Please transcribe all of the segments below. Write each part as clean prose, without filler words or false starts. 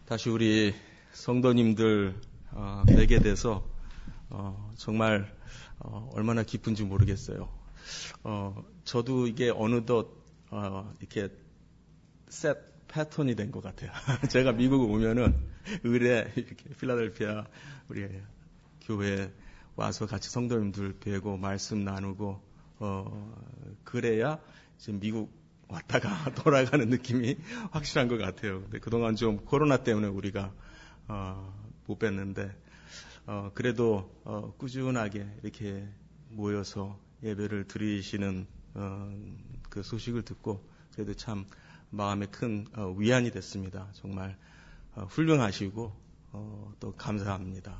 다시 우리 성도님들 뵈게 돼서 정말 얼마나 기쁜지 모르겠어요. 저도 이게 어느덧 이렇게 셋 패턴이 된 것 같아요. 제가 미국 오면은 의뢰 이렇게 필라델피아 우리 교회 와서 같이 성도님들 뵈고 말씀 나누고 그래야 지금 미국 왔다가 돌아가는 느낌이 확실한 것 같아요. 근데 그동안 좀 코로나 때문에 우리가 못 뵀는데 그래도 꾸준하게 이렇게 모여서 예배를 드리시는 그 소식을 듣고 그래도 참 마음에 큰 위안이 됐습니다. 정말 훌륭하시고 또 감사합니다.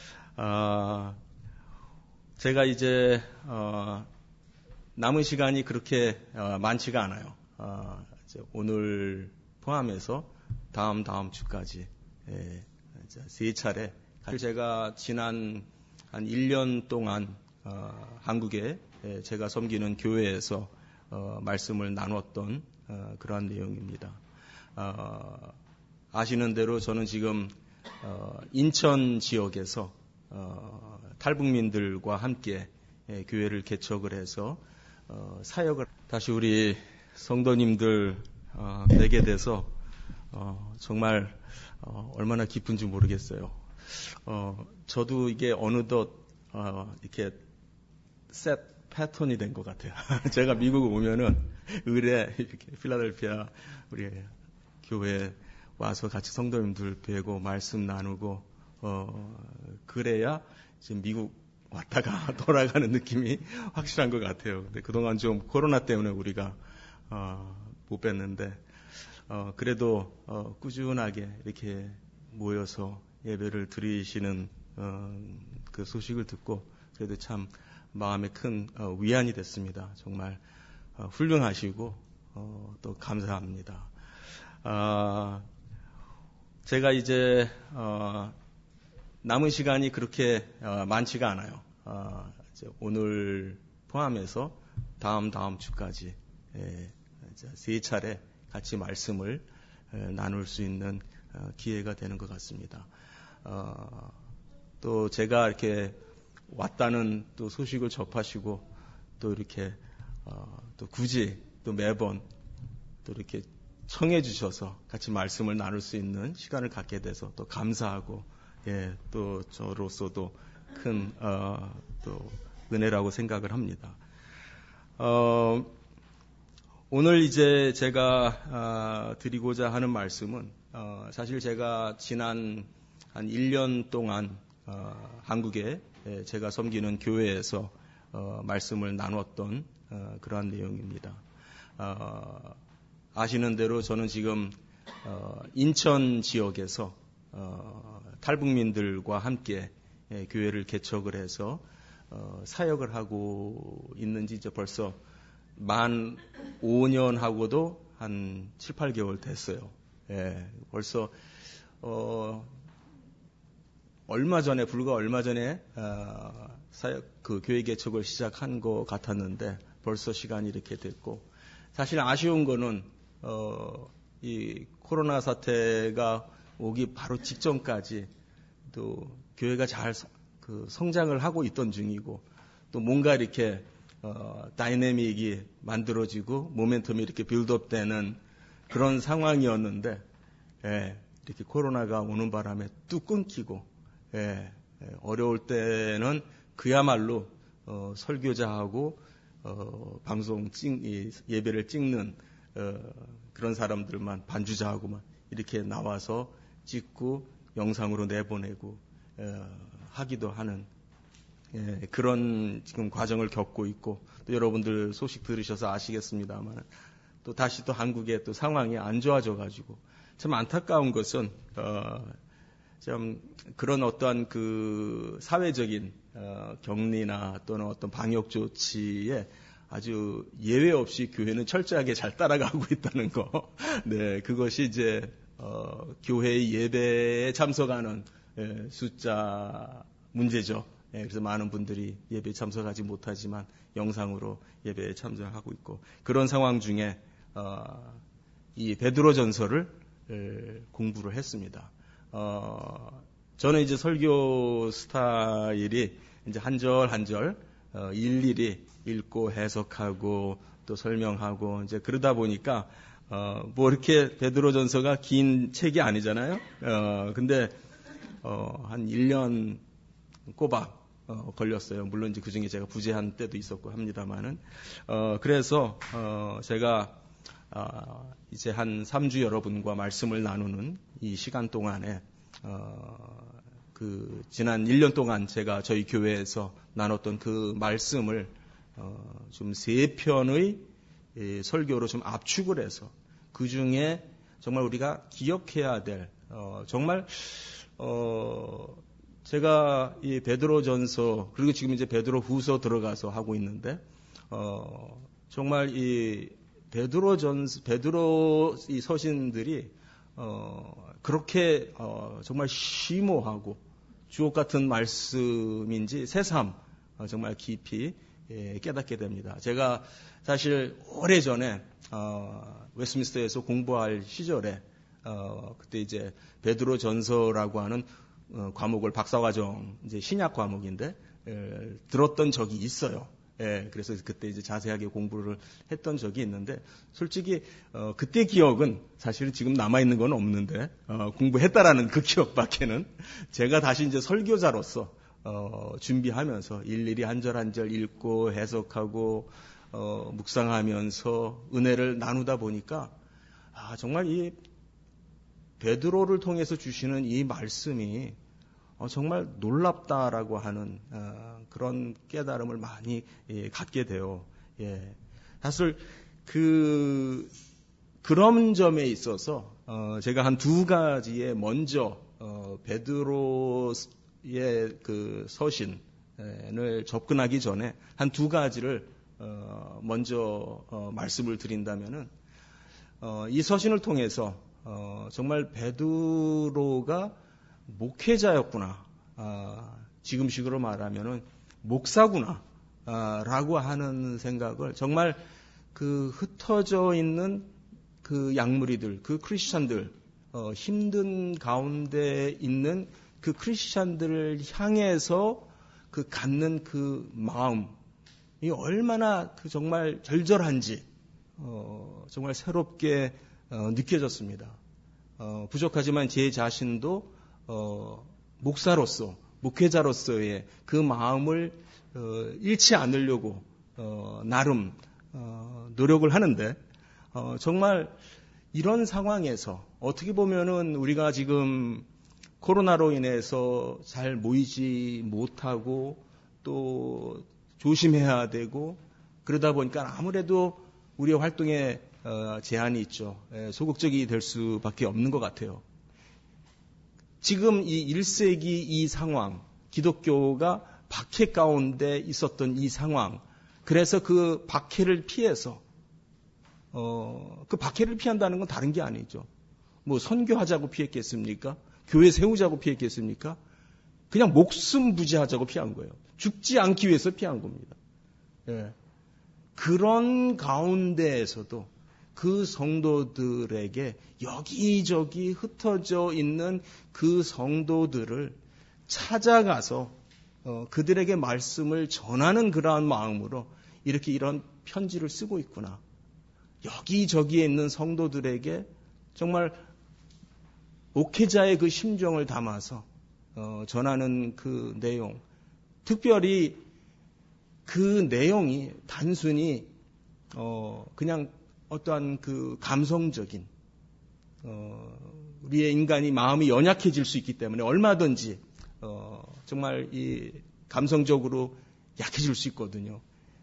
제가 이제 남은 시간이 그렇게 많지가 않아요. 이제 오늘 포함해서 다음 주까지 세 차례. 제가 지난 한 1년 동안 한국에 제가 섬기는 교회에서 말씀을 나눴던 그러한 내용입니다. 아시는 대로 저는 지금 인천 지역에서 탈북민들과 함께 교회를 개척을 해서 사역을 다시 우리 성도님들 뵈게 돼서 정말 얼마나 기쁜지 모르겠어요. 저도 이게 어느덧 이렇게 셋 패턴이 된 것 같아요. 제가 미국 오면은 의뢰 이렇게 필라델피아 우리 교회 와서 같이 성도님들 뵈고 말씀 나누고 그래야 지금 미국 왔다가 돌아가는 느낌이 확실한 것 같아요. 근데 그동안 좀 코로나 때문에 우리가 못 뵀는데 그래도 꾸준하게 이렇게 모여서 예배를 드리시는 그 소식을 듣고 그래도 참 마음에 큰 위안이 됐습니다. 정말 훌륭하시고 또 감사합니다. 제가 이제 남은 시간이 그렇게 많지가 않아요. 이제 오늘 포함해서 다음 주까지 세 차례 같이 말씀을 나눌 수 있는 기회가 되는 것 같습니다. 또 제가 이렇게 왔다는 또 소식을 접하시고 또 이렇게 또 굳이 또 매번 또 이렇게 청해 주셔서 같이 말씀을 나눌 수 있는 시간을 갖게 돼서 또 감사하고 또 저로서도 큰 또 은혜라고 생각을 합니다. 오늘 이제 제가 드리고자 하는 말씀은 사실 제가 지난 한 1년 동안 한국에 제가 섬기는 교회에서 말씀을 나눴던 그러한 내용입니다. 아시는 대로 저는 지금 인천 지역에서 탈북민들과 함께 교회를 개척을 해서 사역을 하고 있는지 이제 벌써 만 5년 하고도 한 7, 8개월 됐어요. 벌써 불과 얼마 전에 사역 그 교회 개척을 시작한 것 같았는데 벌써 시간이 이렇게 됐고 사실 아쉬운 거는 이 코로나 사태가 오기 바로 직전까지 또 교회가 잘 성장을 하고 있던 중이고 또 뭔가 이렇게 다이내믹이 만들어지고 모멘텀이 이렇게 빌드업되는 그런 상황이었는데 이렇게 코로나가 오는 바람에 뚝 끊기고 어려울 때는 그야말로 설교자하고 방송 예배를 찍는 그런 사람들만 반주자하고만 이렇게 나와서 찍고 영상으로 내보내고 하기도 하는 그런 지금 과정을 겪고 있고 또 여러분들 소식 들으셔서 아시겠습니다만 또 다시 또 한국의 또 상황이 안 좋아져 가지고 참 안타까운 것은 참 그런 어떠한 그 사회적인 격리나 또는 어떤 방역 조치에 아주 예외 없이 교회는 철저하게 잘 따라가고 있다는 거. 그것이 이제 교회 예배에 참석하는 숫자 문제죠. 그래서 많은 분들이 예배에 참석하지 못하지만 영상으로 예배에 참석하고 있고 그런 상황 중에 이 베드로전서를 공부를 했습니다. 저는 이제 설교 스타일이 이제 한 절 한 절 일일이 읽고 해석하고 또 설명하고 이제 그러다 보니까 뭐 이렇게 베드로전서가 긴 책이 아니잖아요. 근데 한 1년 꼬박 걸렸어요. 물론 이제 그중에 제가 부재한 때도 있었고 합니다만은 그래서 제가 이제 한 3주 여러분과 말씀을 나누는 이 시간 동안에 그 지난 1년 동안 제가 저희 교회에서 나눴던 그 말씀을 좀 3편의 설교로 좀 압축을 해서 그 중에 정말 우리가 기억해야 될 정말 제가 이 베드로전서 그리고 지금 이제 베드로후서 들어가서 하고 있는데 정말 이 베드로 이 서신들이 그렇게 정말 심오하고 주옥 같은 말씀인지 새삼 정말 깊이 깨닫게 됩니다. 제가 사실 오래전에 웨스트민스터에서 공부할 시절에 그때 이제 베드로전서라고 하는 과목을 박사과정 이제 신약 과목인데 들었던 적이 있어요. 그래서 그때 이제 자세하게 공부를 했던 적이 있는데 솔직히 그때 기억은 사실은 지금 남아 있는 건 없는데 공부했다라는 그 기억밖에는 제가 다시 이제 설교자로서 준비하면서 일일이 한 절 한 절 읽고 해석하고 묵상하면서 은혜를 나누다 보니까 정말 이 베드로를 통해서 주시는 이 말씀이 정말 놀랍다라고 하는 그런 깨달음을 많이 갖게 돼요. 사실 그런 점에 있어서 제가 한 2가지에 먼저 베드로의 그 서신을 접근하기 전에 한 2가지를 먼저 말씀을 드린다면은 이 서신을 통해서 정말 베드로가 목회자였구나. 지금식으로 말하면은 목사구나. 라고 하는 생각을 정말 그 흩어져 있는 그 양무리들, 그 크리스찬들, 힘든 가운데 있는 그 크리스찬들을 향해서 그 갖는 그 마음이 얼마나 그 정말 절절한지, 정말 새롭게 느껴졌습니다. 부족하지만 제 자신도 목사로서, 목회자로서의 그 마음을 잃지 않으려고 나름 노력을 하는데 정말 이런 상황에서 어떻게 보면은 우리가 지금 코로나로 인해서 잘 모이지 못하고 또 조심해야 되고 그러다 보니까 아무래도 우리의 활동에 제한이 있죠. 소극적이 될 수밖에 없는 것 같아요. 지금 이 1세기 이 상황, 기독교가 박해 가운데 있었던 이 상황, 그래서 그 박해를 피해서, 그 박해를 피한다는 건 다른 게 아니죠. 뭐 선교하자고 피했겠습니까? 교회 세우자고 피했겠습니까? 그냥 목숨 부지하자고 피한 거예요. 죽지 않기 위해서 피한 겁니다. 그런 가운데에서도 그 성도들에게 여기저기 흩어져 있는 그 성도들을 찾아가서 그들에게 말씀을 전하는 그러한 마음으로 이렇게 이런 편지를 쓰고 있구나. 여기저기에 있는 성도들에게 정말 목회자의 그 심정을 담아서 전하는 그 내용, 특별히 그 내용이 단순히 그냥 어떠한 그 감성적인 우리의 인간이 마음이 연약해질 수 있기 때문에 얼마든지 정말 이 감성적으로 약해질 수 있거든요.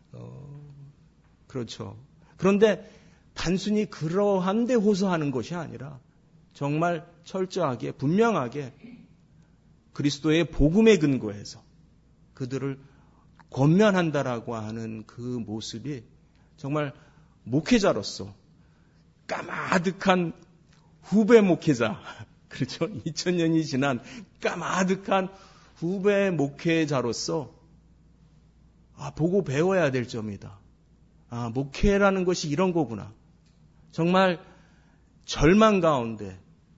그렇죠. 그런데 단순히 그러한데 호소하는 것이 아니라 정말 철저하게 분명하게 그리스도의 복음에 근거해서 그들을 권면한다라고 하는 그 모습이 정말 목회자로서 까마득한 후배 목회자, 그렇죠? 2000년이 지난 까마득한 후배 목회자로서 보고 배워야 될 점이다. 목회라는 것이 이런 거구나. 정말 절망 가운데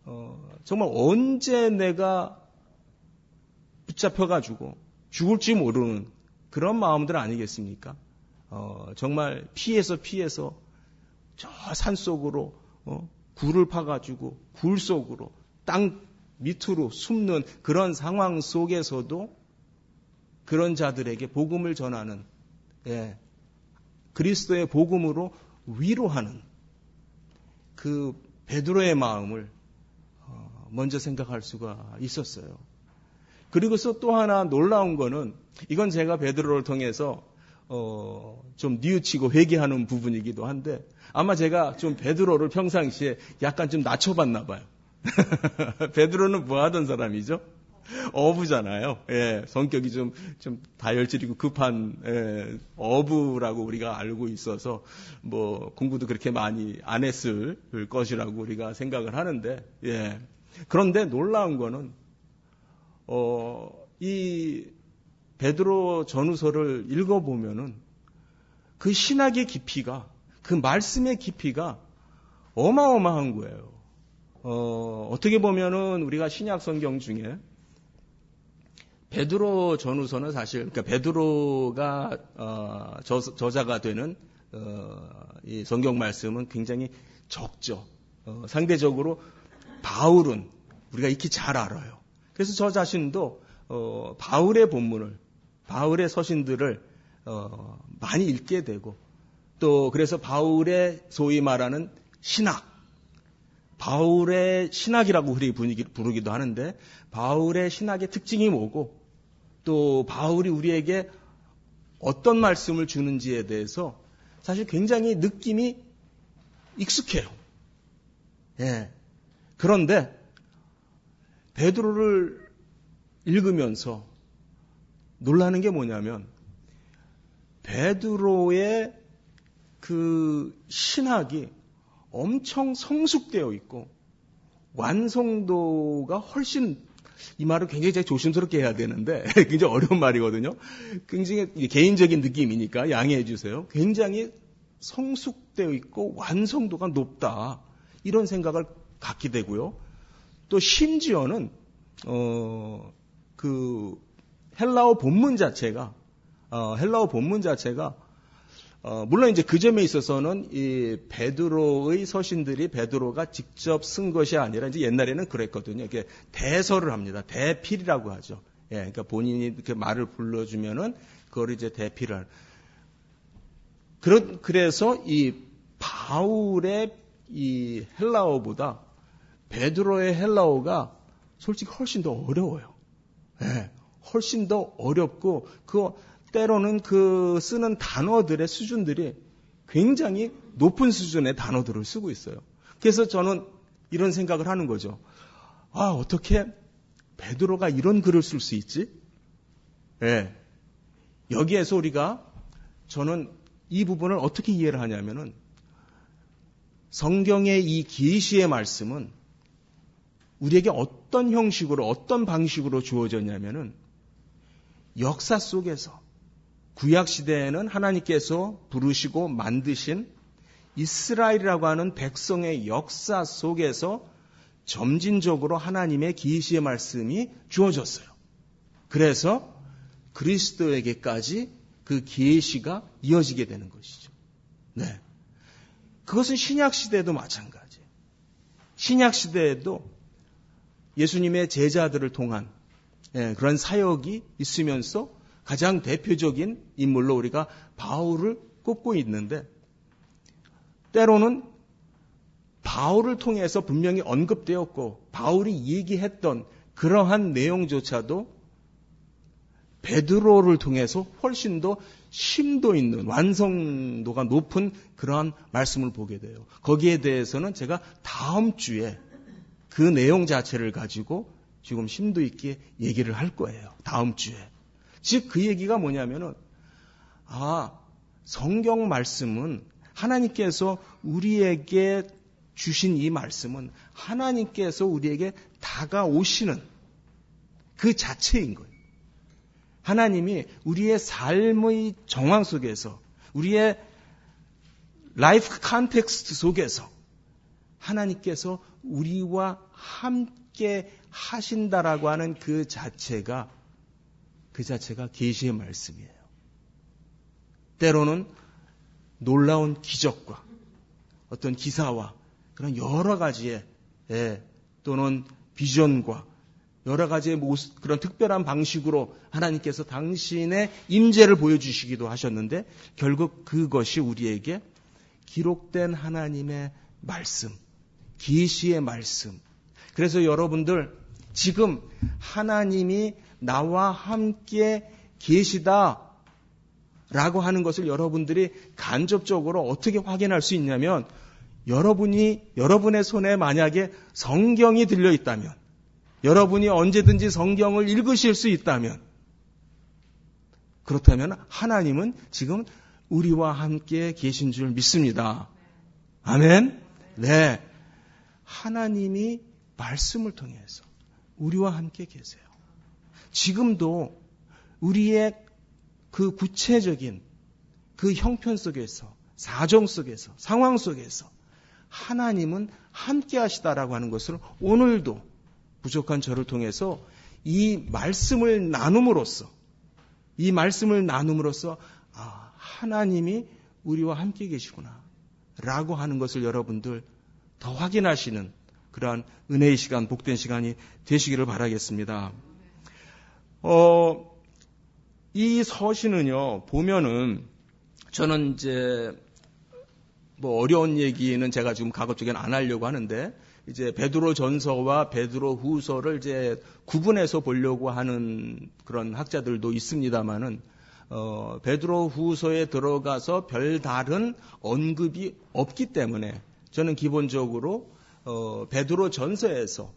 정말 언제 내가 붙잡혀가지고 죽을지 모르는 그런 마음들 아니겠습니까? 정말 피해서 저 산속으로 굴을 파가지고 굴 속으로 땅 밑으로 숨는 그런 상황 속에서도 그런 자들에게 복음을 전하는 그리스도의 복음으로 위로하는 그 베드로의 마음을 먼저 생각할 수가 있었어요. 그리고서 또 하나 놀라운 거는 이건 제가 베드로를 통해서 좀 뉘우치고 회개하는 부분이기도 한데 아마 제가 좀 베드로를 평상시에 약간 좀 낮춰봤나 봐요. 베드로는 뭐 하던 사람이죠? 어부잖아요. 예, 성격이 좀 다혈질이고 급한 어부라고 우리가 알고 있어서 뭐 공부도 그렇게 많이 안 했을 것이라고 우리가 생각을 하는데 그런데 놀라운 거는 이 베드로 전후서를 읽어보면은 그 신학의 깊이가 그 말씀의 깊이가 어마어마한 거예요. 어떻게 보면은 우리가 신약 성경 중에 베드로 전후서는 사실 그러니까 베드로가 저자가 되는 이 성경 말씀은 굉장히 적죠. 상대적으로 바울은 우리가 익히 잘 알아요. 그래서 저 자신도 바울의 본문을 바울의 서신들을 많이 읽게 되고 또 그래서 바울의 소위 말하는 신학 바울의 신학이라고 우리 부르기도 하는데 바울의 신학의 특징이 뭐고 또 바울이 우리에게 어떤 말씀을 주는지에 대해서 사실 굉장히 느낌이 익숙해요. 그런데 베드로를 읽으면서 놀라는 게 뭐냐면 베드로의 그 신학이 엄청 성숙되어 있고 완성도가 훨씬 이 말을 굉장히 조심스럽게 해야 되는데 굉장히 어려운 말이거든요. 굉장히 개인적인 느낌이니까 양해해 주세요. 굉장히 성숙되어 있고 완성도가 높다. 이런 생각을 갖게 되고요. 또 심지어는 그 헬라어 본문 자체가 물론 이제 그 점에 있어서는 이 베드로의 서신들이 베드로가 직접 쓴 것이 아니라 이제 옛날에는 그랬거든요. 이게 대서를 합니다. 대필이라고 하죠. 그러니까 본인이 그 말을 불러주면은 그걸 이제 대필을. 그래서 이 바울의 이 헬라어보다 베드로의 헬라어가 솔직히 훨씬 더 어려워요. 훨씬 더 어렵고 때로는 그 쓰는 단어들의 수준들이 굉장히 높은 수준의 단어들을 쓰고 있어요. 그래서 저는 이런 생각을 하는 거죠. 어떻게 베드로가 이런 글을 쓸 수 있지? 여기에서 저는 이 부분을 어떻게 이해를 하냐면은 성경의 이 계시의 말씀은 우리에게 어떤 형식으로 어떤 방식으로 주어졌냐면은 역사 속에서 구약 시대에는 하나님께서 부르시고 만드신 이스라엘이라고 하는 백성의 역사 속에서 점진적으로 하나님의 계시의 말씀이 주어졌어요. 그래서 그리스도에게까지 그 계시가 이어지게 되는 것이죠. 그것은 신약 시대에도 마찬가지예요. 신약 시대에도 예수님의 제자들을 통한 그런 사역이 있으면서 가장 대표적인 인물로 우리가 바울을 꼽고 있는데 때로는 바울을 통해서 분명히 언급되었고 바울이 얘기했던 그러한 내용조차도 베드로를 통해서 훨씬 더 심도 있는 완성도가 높은 그러한 말씀을 보게 돼요. 거기에 대해서는 제가 다음 주에 그 내용 자체를 가지고 지금 심도 있게 얘기를 할 거예요. 다음 주에. 즉 그 얘기가 뭐냐면은 성경 말씀은 하나님께서 우리에게 주신 이 말씀은 하나님께서 우리에게 다가오시는 그 자체인 거예요. 하나님이 우리의 삶의 정황 속에서 우리의 라이프 컨텍스트 속에서 하나님께서 우리와 함께 하신다라고 하는 그 자체가 계시의 말씀이에요. 때로는 놀라운 기적과 어떤 기사와 그런 여러 가지의 또는 비전과 여러 가지의 그런 특별한 방식으로 하나님께서 당신의 임재를 보여주시기도 하셨는데 결국 그것이 우리에게 기록된 하나님의 말씀, 계시의 말씀. 그래서 여러분들 지금 하나님이 나와 함께 계시다라고 하는 것을 여러분들이 간접적으로 어떻게 확인할 수 있냐면 여러분의 손에 만약에 성경이 들려 있다면 여러분이 언제든지 성경을 읽으실 수 있다면 그렇다면 하나님은 지금 우리와 함께 계신 줄 믿습니다. 아멘? 네. 하나님이 말씀을 통해서 우리와 함께 계세요. 지금도 우리의 그 구체적인 그 형편 속에서, 사정 속에서, 상황 속에서 하나님은 함께 하시다라고 하는 것을 오늘도 부족한 저를 통해서 이 말씀을 나눔으로써 하나님이 우리와 함께 계시구나 라고 하는 것을 여러분들 더 확인하시는 그러한 은혜의 시간, 복된 시간이 되시기를 바라겠습니다. 이 서신은요, 보면은 저는 이제 어려운 얘기는 제가 지금 가급적이면 안 하려고 하는데 이제 베드로 전서와 베드로 후서를 이제 구분해서 보려고 하는 그런 학자들도 있습니다만은 베드로 후서에 들어가서 별다른 언급이 없기 때문에 저는 기본적으로 베드로 전서에서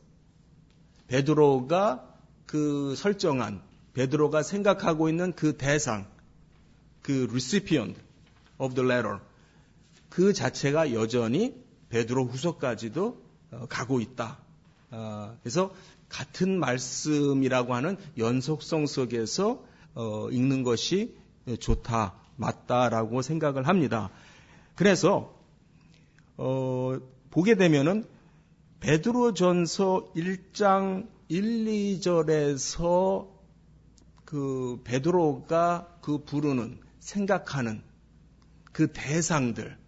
베드로가 그 설정한 베드로가 생각하고 있는 그 대상, 그 recipient of the letter 그 자체가 여전히 베드로 후서까지도 가고 있다. 그래서 같은 말씀이라고 하는 연속성 속에서 읽는 것이 좋다, 맞다라고 생각을 합니다. 그래서 보게 되면은 베드로전서 1장 1, 2절에서 그 베드로가 그 부르는 생각하는 그 대상들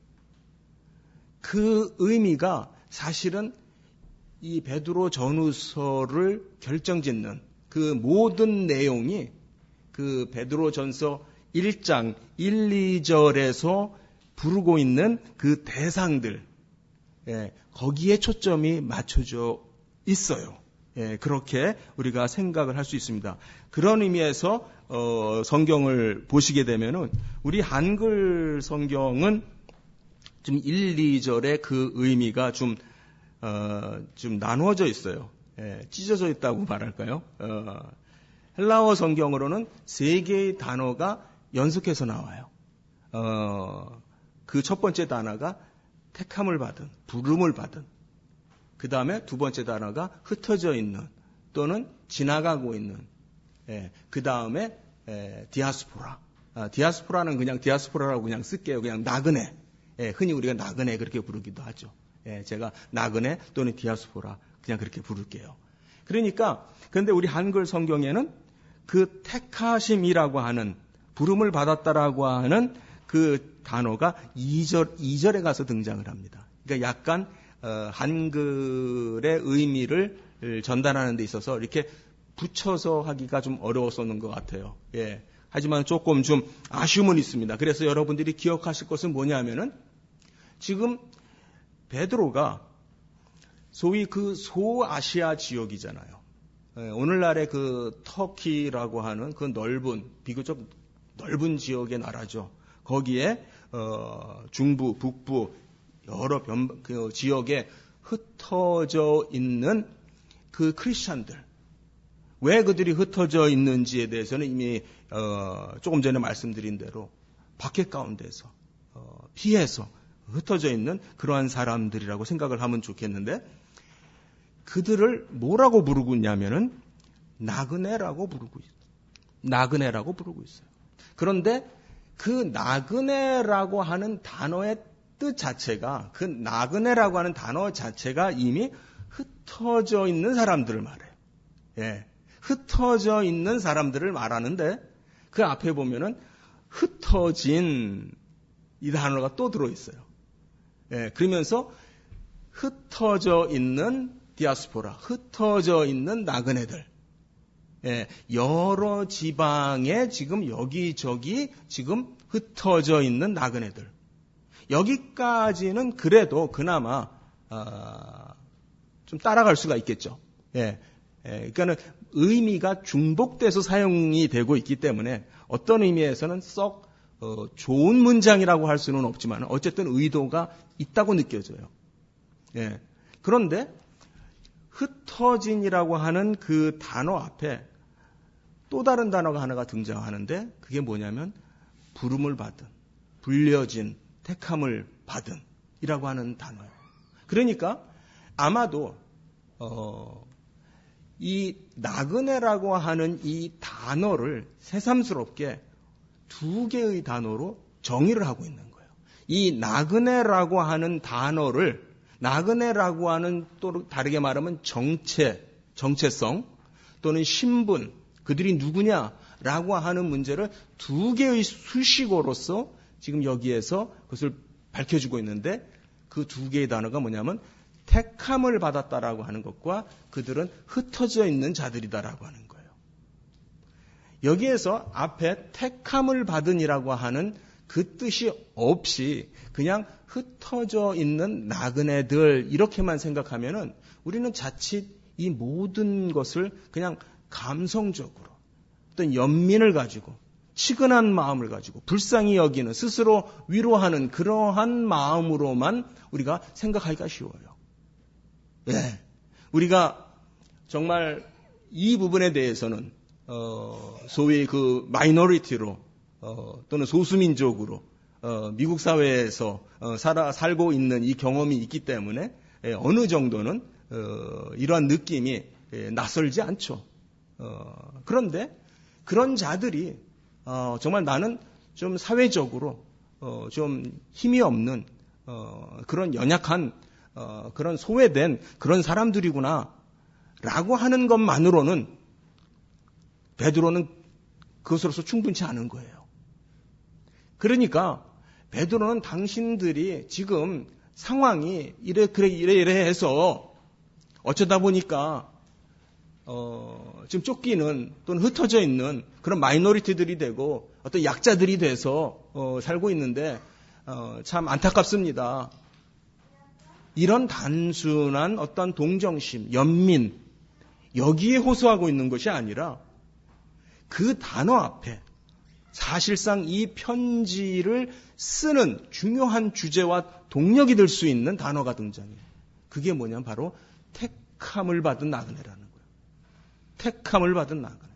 그 의미가 사실은 이 베드로 전후서를 결정짓는 그 모든 내용이 그 베드로 전서 1장 1, 2절에서 부르고 있는 그 대상들 거기에 초점이 맞춰져 있어요. 그렇게 우리가 생각을 할 수 있습니다. 그런 의미에서 성경을 보시게 되면은 우리 한글 성경은 좀 1, 2절의 그 의미가 좀 나누어져 있어요. 찢어져 있다고 말할까요? 헬라어 성경으로는 3개의 단어가 연속해서 나와요. 그 첫 번째 단어가 택함을 받은, 부름을 받은. 그 다음에 두 번째 단어가 흩어져 있는 또는 지나가고 있는. 그 다음에 디아스포라. 디아스포라는 그냥 디아스포라라고 그냥 쓸게요. 그냥 나그네. 흔히 우리가 나그네 그렇게 부르기도 하죠. 제가 나그네 또는 디아스포라 그냥 그렇게 부를게요. 그러니까 그런데 우리 한글 성경에는 그 택하심이라고 하는 부름을 받았다라고 하는 그 단어가 2절에 가서 등장을 합니다. 그러니까 약간 한글의 의미를 전달하는 데 있어서 이렇게 붙여서 하기가 좀 어려웠었는 것 같아요. 하지만 조금 좀 아쉬움은 있습니다. 그래서 여러분들이 기억하실 것은 뭐냐면은 지금 베드로가 소위 그 소아시아 지역이잖아요. 오늘날의 그 터키라고 하는 그 비교적 넓은 지역의 나라죠. 거기에 중부, 북부 여러 그 지역에 흩어져 있는 그 크리스찬들. 왜 그들이 흩어져 있는지에 대해서는 이미 조금 전에 말씀드린 대로 박해 가운데서 피해서 흩어져 있는 그러한 사람들이라고 생각을 하면 좋겠는데 그들을 뭐라고 부르고 있냐면은 나그네라고 부르고 있어요. 그런데 그 나그네라고 하는 단어의 뜻 자체가 그 나그네라고 하는 단어 자체가 이미 흩어져 있는 사람들을 말해요. 예. 흩어져 있는 사람들을 말하는데 그 앞에 보면은 흩어진 이 단어가 또 들어있어요. 예. 그러면서 흩어져 있는 디아스포라, 흩어져 있는 나그네들. 예. 여러 지방에 지금 여기저기 지금 ht어져 있는 나그네들. 여기까지는 그래도 그나마 좀 따라갈 수가 있겠죠. 예. 그러니까는 의미가 중복돼서 사용이 되고 있기 때문에 어떤 의미에서는 썩 좋은 문장이라고 할 수는 없지만 어쨌든 의도가 있다고 느껴져요. 예. 그런데 흩어진이라고 하는 그 단어 앞에 또 다른 단어가 하나가 등장하는데 그게 뭐냐면 부름을 받은, 불려진, 택함을 받은 이라고 하는 단어예요. 그러니까 아마도 이 나그네라고 하는 이 단어를 새삼스럽게 두 개의 단어로 정의를 하고 있는 거예요. 이 나그네라고 하는 단어를 나그네라고 하는 또 다르게 말하면 정체성 또는 신분, 그들이 누구냐라고 하는 문제를 두 개의 수식어로서 지금 여기에서 그것을 밝혀주고 있는데 그 두 개의 단어가 뭐냐면 택함을 받았다라고 하는 것과 그들은 흩어져 있는 자들이다라고 하는 거예요. 여기에서 앞에 택함을 받은이라고 하는 그 뜻이 없이 그냥 흩어져 있는 나그네들 이렇게만 생각하면은 우리는 자칫 이 모든 것을 그냥 감성적으로 어떤 연민을 가지고 치근한 마음을 가지고 불쌍히 여기는 스스로 위로하는 그러한 마음으로만 우리가 생각하기가 쉬워요. 예. 우리가 정말 이 부분에 대해서는 소위 그 마이너리티로 또는 소수민족으로 미국 사회에서 살고 있는 이 경험이 있기 때문에 어느 정도는 이러한 느낌이 낯설지 않죠. 그런데 그런 자들이 정말 나는 좀 사회적으로 좀 힘이 없는 그런 연약한 그런 소외된 그런 사람들이구나 라고 하는 것만으로는 베드로는 그것으로서 충분치 않은 거예요. 그러니까 베드로는 당신들이 지금 상황이 이래 해서 어쩌다 보니까 지금 쫓기는 또는 흩어져 있는 그런 마이너리티들이 되고 어떤 약자들이 돼서 살고 있는데 참 안타깝습니다. 이런 단순한 어떤 동정심, 연민 여기에 호소하고 있는 것이 아니라 그 단어 앞에 사실상 이 편지를 쓰는 중요한 주제와 동력이 될 수 있는 단어가 등장해요. 그게 뭐냐면 바로 택함을 받은 나그네라는 거예요. 택함을 받은 나그네.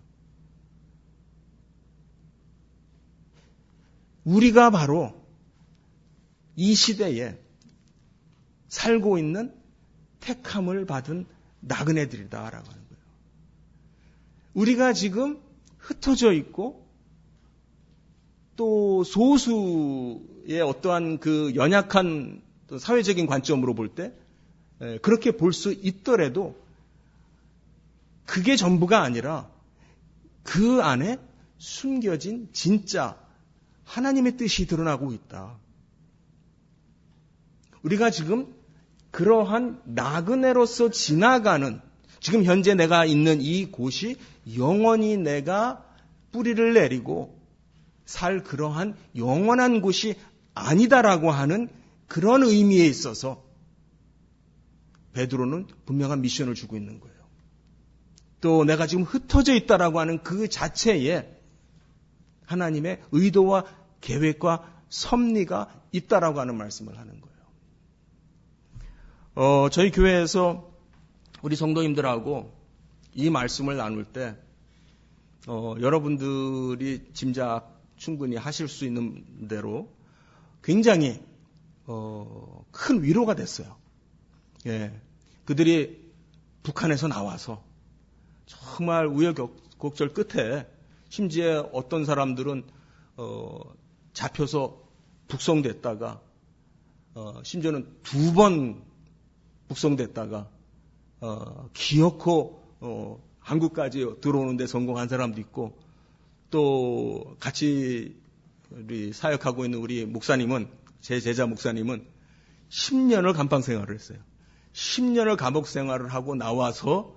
우리가 바로 이 시대에 살고 있는 택함을 받은 나그네들이다라고 하는 거예요. 우리가 지금 흩어져 있고 또 소수의 어떠한 그 연약한 사회적인 관점으로 볼 때 그렇게 볼 수 있더라도 그게 전부가 아니라 그 안에 숨겨진 진짜 하나님의 뜻이 드러나고 있다. 우리가 지금 그러한 나그네로서 지나가는 지금 현재 내가 있는 이 곳이 영원히 내가 뿌리를 내리고 살 그러한 영원한 곳이 아니다라고 하는 그런 의미에 있어서 베드로는 분명한 미션을 주고 있는 거예요. 또 내가 지금 흩어져 있다라고 하는 그 자체에 하나님의 의도와 계획과 섭리가 있다라고 하는 말씀을 하는 거예요. 저희 교회에서 우리 성도님들하고 이 말씀을 나눌 때 여러분들이 짐작 충분히 하실 수 있는 대로 굉장히 큰 위로가 됐어요. 예, 그들이 북한에서 나와서 정말 우여곡절 끝에 심지어 어떤 사람들은 잡혀서 북송됐다가 심지어는 2번 북송됐다가 기어코 한국까지 들어오는데 성공한 사람도 있고, 또 같이 우리 사역하고 있는 우리 목사님은, 제 제자 목사님은 10년을 감방 생활을 했어요. 10년을 감옥 생활을 하고 나와서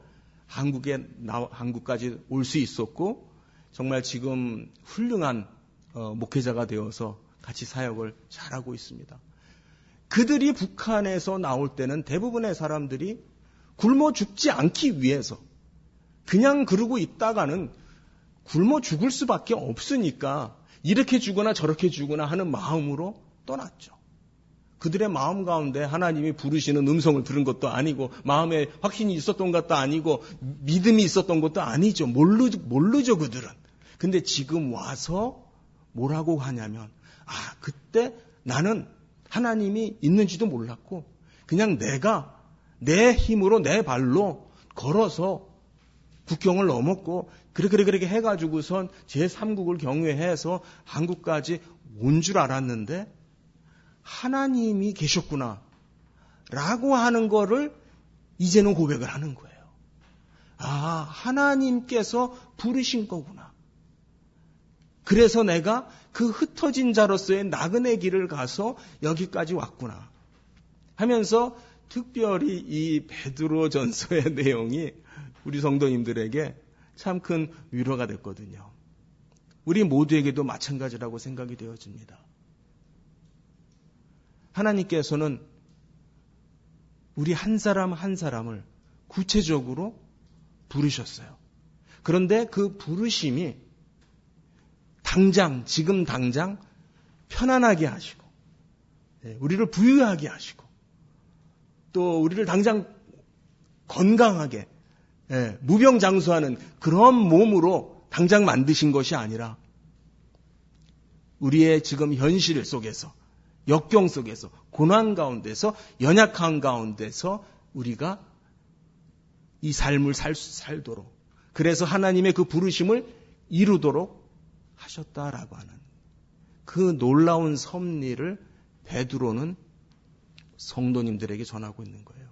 한국까지 올 수 있었고, 정말 지금 훌륭한 목회자가 되어서 같이 사역을 잘하고 있습니다. 그들이 북한에서 나올 때는 대부분의 사람들이 굶어 죽지 않기 위해서 그냥 그러고 있다가는 굶어 죽을 수밖에 없으니까 이렇게 주거나 저렇게 주거나 하는 마음으로 떠났죠. 그들의 마음 가운데 하나님이 부르시는 음성을 들은 것도 아니고, 마음에 확신이 있었던 것도 아니고, 믿음이 있었던 것도 아니죠. 모르죠 그들은. 근데 지금 와서 뭐라고 하냐면, 그때 나는 하나님이 있는지도 몰랐고 그냥 내가 내 힘으로 내 발로 걸어서 국경을 넘었고 그렇게 해가지고선 제3국을 경유해서 한국까지 온 줄 알았는데 하나님이 계셨구나 라고 하는 거를 이제는 고백을 하는 거예요. 하나님께서 부르신 거구나. 그래서 내가 그 흩어진 자로서의 나그네 길을 가서 여기까지 왔구나 하면서, 특별히 이 베드로전서의 내용이 우리 성도님들에게 참 큰 위로가 됐거든요. 우리 모두에게도 마찬가지라고 생각이 되어집니다. 하나님께서는 우리 한 사람 한 사람을 구체적으로 부르셨어요. 그런데 그 부르심이 지금 당장 편안하게 하시고, 우리를 부유하게 하시고, 또 우리를 당장 건강하게, 무병장수하는 그런 몸으로 당장 만드신 것이 아니라, 우리의 지금 현실 속에서, 역경 속에서, 고난 가운데서, 연약한 가운데서 우리가 이 삶을 살도록, 그래서 하나님의 그 부르심을 이루도록 하셨다라고 하는 그 놀라운 섭리를 베드로는 성도님들에게 전하고 있는 거예요.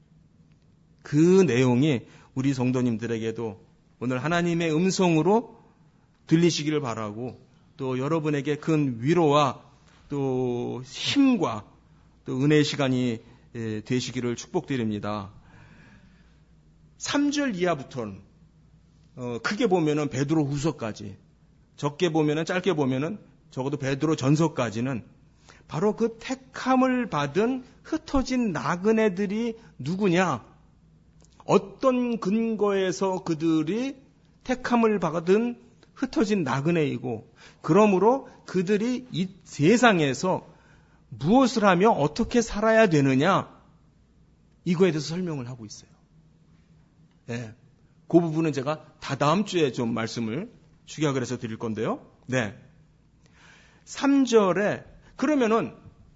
그 내용이 우리 성도님들에게도 오늘 하나님의 음성으로 들리시기를 바라고, 또 여러분에게 큰 위로와 또 힘과 또 은혜의 시간이 되시기를 축복드립니다. 3절 이하부터는 크게 보면은 베드로 후서까지, 적게 보면은, 짧게 보면은 적어도 베드로 전서까지는 바로 그 택함을 받은 흩어진 나그네들이 누구냐, 어떤 근거에서 그들이 택함을 받은 흩어진 나그네이고, 그러므로 그들이 이 세상에서 무엇을 하며 어떻게 살아야 되느냐, 이거에 대해서 설명을 하고 있어요. 그 부분은 제가 다다음 주에 좀 말씀을 축약을 해서 드릴 건데요. 3절에 그러면은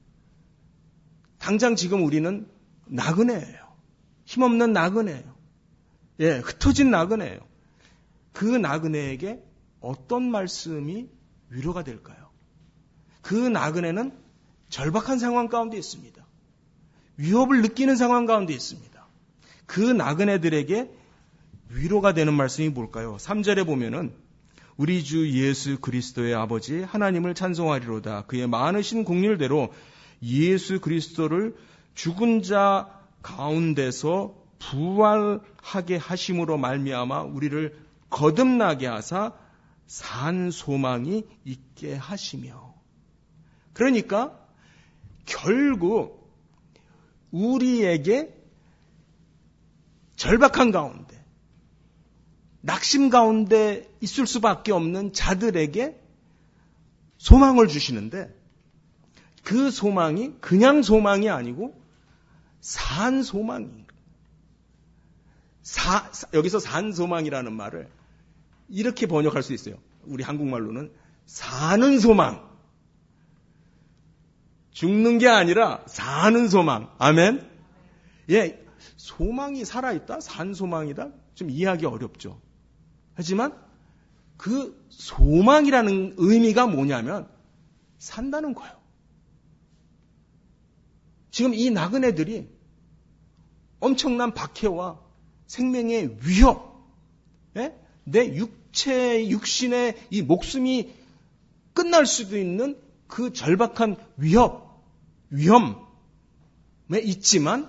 당장 지금 우리는 나그네예요. 힘없는 나그네예요. 흩어진 나그네예요. 그 나그네에게 어떤 말씀이 위로가 될까요? 그 나그네는 절박한 상황 가운데 있습니다. 위협을 느끼는 상황 가운데 있습니다. 그 나그네들에게 위로가 되는 말씀이 뭘까요? 3절에 보면은 우리 주 예수 그리스도의 아버지 하나님을 찬송하리로다. 그의 많으신 긍휼대로 예수 그리스도를 죽은 자 가운데서 부활하게 하심으로 말미암아 우리를 거듭나게 하사 산 소망이 있게 하시며. 그러니까 결국 우리에게 절박한 가운데, 낙심 가운데 있을 수밖에 없는 자들에게 소망을 주시는데, 그 소망이 그냥 소망이 아니고 산 소망입니다. 여기서 산 소망이라는 말을 이렇게 번역할 수 있어요. 우리 한국말로는 사는 소망. 죽는 게 아니라 사는 소망. 아멘. 소망이 살아있다? 산 소망이다? 좀 이해하기 어렵죠. 하지만 그 소망이라는 의미가 뭐냐면 산다는 거예요. 지금 이 나그네들이 엄청난 박해와 생명의 위협, 내 육신의 이 목숨이 끝날 수도 있는 그 절박한 위험에 있지만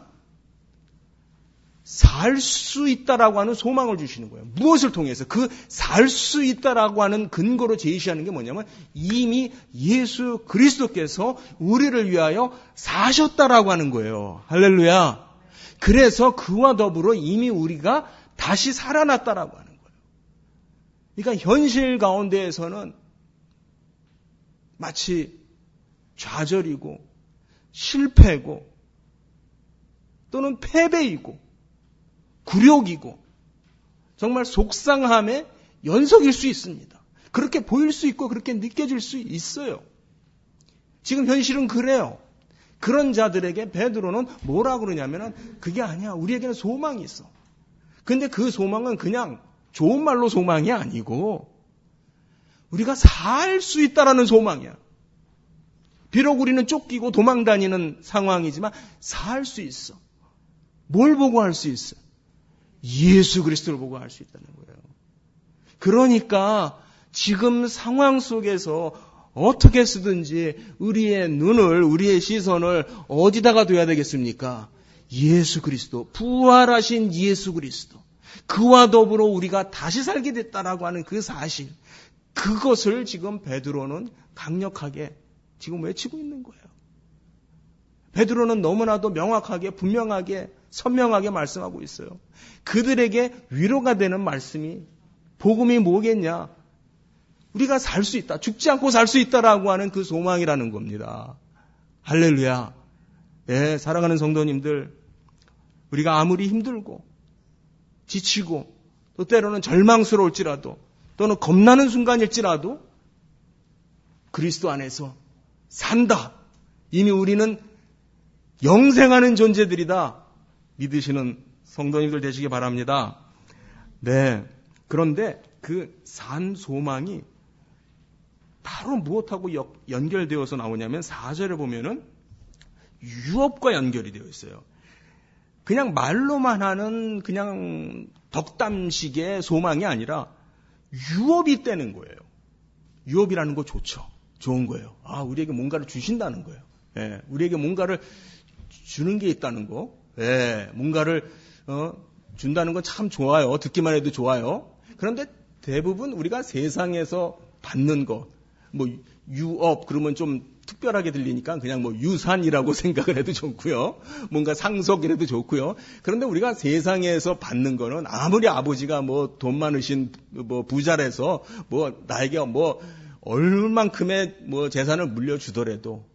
살 수 있다라고 하는 소망을 주시는 거예요. 무엇을 통해서? 그 살 수 있다라고 하는 근거로 제시하는 게 뭐냐면 이미 예수 그리스도께서 우리를 위하여 사셨다라고 하는 거예요. 할렐루야. 그래서 그와 더불어 이미 우리가 다시 살아났다라고 하는 거예요. 그러니까 현실 가운데에서는 마치 좌절이고 실패고 또는 패배이고 굴욕이고 정말 속상함의 연속일 수 있습니다. 그렇게 보일 수 있고 그렇게 느껴질 수 있어요. 지금 현실은 그래요. 그런 자들에게 베드로는 뭐라 그러냐면은 그게 아니야. 우리에게는 소망이 있어. 근데 그 소망은 그냥 좋은 말로 소망이 아니고 우리가 살 수 있다라는 소망이야. 비록 우리는 쫓기고 도망다니는 상황이지만 살 수 있어. 뭘 보고 할 수 있어? 예수 그리스도를 보고 할 수 있다는 거예요. 그러니까 지금 상황 속에서 어떻게 쓰든지 우리의 눈을, 우리의 시선을 어디다가 둬야 되겠습니까? 예수 그리스도, 부활하신 예수 그리스도. 그와 더불어 우리가 다시 살게 됐다라고 하는 그 사실, 그것을 지금 베드로는 강력하게 지금 외치고 있는 거예요. 베드로는 너무나도 명확하게, 분명하게, 선명하게 말씀하고 있어요. 그들에게 위로가 되는 말씀이, 복음이 뭐겠냐? 우리가 살 수 있다. 죽지 않고 살 수 있다라고 하는 그 소망이라는 겁니다. 할렐루야. 네, 사랑하는 성도님들, 우리가 아무리 힘들고 지치고 또 때로는 절망스러울지라도 또는 겁나는 순간일지라도 그리스도 안에서 산다. 이미 우리는 영생하는 존재들이다. 믿으시는 성도님들 되시기 바랍니다. 네. 그런데 그 산 소망이 바로 무엇하고 연결되어서 나오냐면 4절에 보면은 유업과 연결이 되어 있어요. 그냥 말로만 하는 그냥 덕담식의 소망이 아니라 유업이 있다는 거예요. 유업이라는 거 좋죠. 좋은 거예요. 아, 우리에게 뭔가를 주신다는 거예요. 예, 우리에게 뭔가를 주는 게 있다는 거. 예, 뭔가를 준다는 건 참 좋아요. 듣기만 해도 좋아요. 그런데 대부분 우리가 세상에서 받는 거, 뭐 유업 그러면 좀 특별하게 들리니까 그냥 뭐 유산이라고 생각을 해도 좋고요. 뭔가 상속이라도 좋고요. 그런데 우리가 세상에서 받는 거는 아무리 아버지가 뭐 돈 많으신 뭐 부자라서 뭐 나에게 뭐 얼만큼의 뭐 재산을 물려주더라도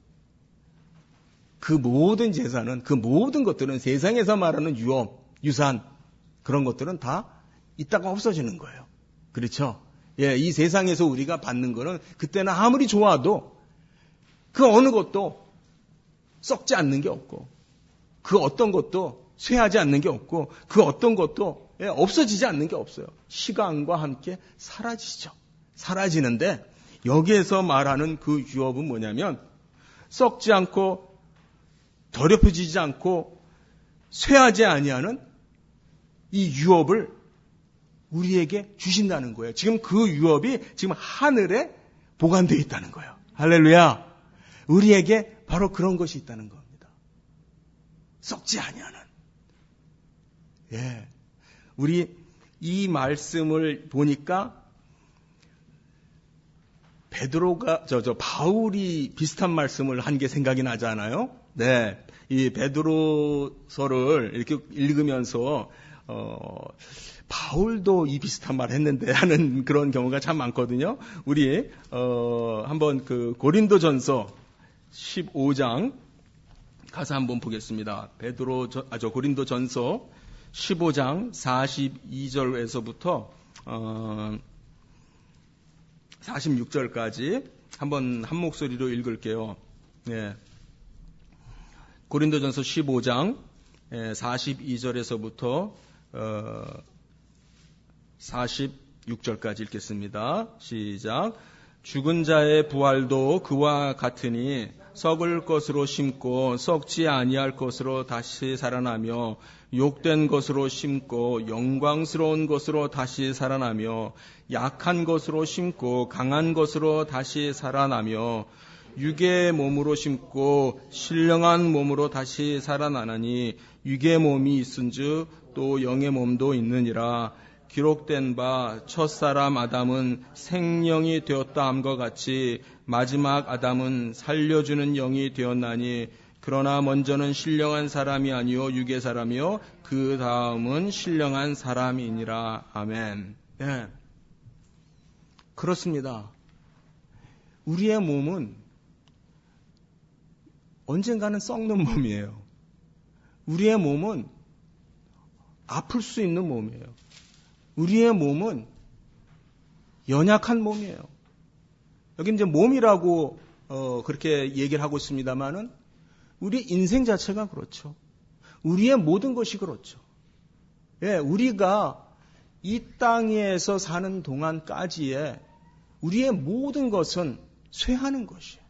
그 모든 재산은, 그 모든 것들은 세상에서 말하는 유업, 유산 그런 것들은 다 있다가 없어지는 거예요. 그렇죠? 예, 이 세상에서 우리가 받는 거는 그때는 아무리 좋아도 그 어느 것도 썩지 않는 게 없고 그 어떤 것도 쇠하지 않는 게 없고 그 어떤 것도 없어지지 않는 게 없어요. 시간과 함께 사라지죠. 사라지는데 여기에서 말하는 그 유업은 뭐냐면 썩지 않고 더럽혀지지 않고 쇠하지 아니하는 이 유업을 우리에게 주신다는 거예요. 지금 그 유업이 지금 하늘에 보관되어 있다는 거예요. 할렐루야. 우리에게 바로 그런 것이 있다는 겁니다. 썩지 아니하는. 예. 우리 이 말씀을 보니까 베드로가 바울이 비슷한 말씀을 한 게 생각이 나잖아요. 네. 이 베드로서를 이렇게 읽으면서 바울도 이 비슷한 말 했는데 하는 그런 경우가 참 많거든요. 우리 한번 그 고린도전서 15장 가서 한번 보겠습니다. 고린도전서 15장 42절에서부터 46절까지 한번 한 목소리로 읽을게요. 네. 고린도전서 15장 42절에서부터 46절까지 읽겠습니다. 시작. 죽은 자의 부활도 그와 같으니 썩을 것으로 심고 썩지 아니할 것으로 다시 살아나며 욕된 것으로 심고 영광스러운 것으로 다시 살아나며 약한 것으로 심고 강한 것으로 다시 살아나며 육의 몸으로 심고 신령한 몸으로 다시 살아나나니 육의 몸이 있은즉 또 영의 몸도 있느니라. 기록된 바 첫사람 아담은 생령이 되었다 함과 같이 마지막 아담은 살려주는 영이 되었나니 그러나 먼저는 신령한 사람이 아니요 육의 사람이요 그 다음은 신령한 사람이니라. 아멘. 네. 그렇습니다. 우리의 몸은 언젠가는 썩는 몸이에요. 우리의 몸은 아플 수 있는 몸이에요. 우리의 몸은 연약한 몸이에요. 여기 이제 몸이라고 그렇게 얘기를 하고 있습니다만은 우리 인생 자체가 그렇죠. 우리의 모든 것이 그렇죠. 예, 우리가 이 땅에서 사는 동안까지의 우리의 모든 것은 쇠하는 것이에요.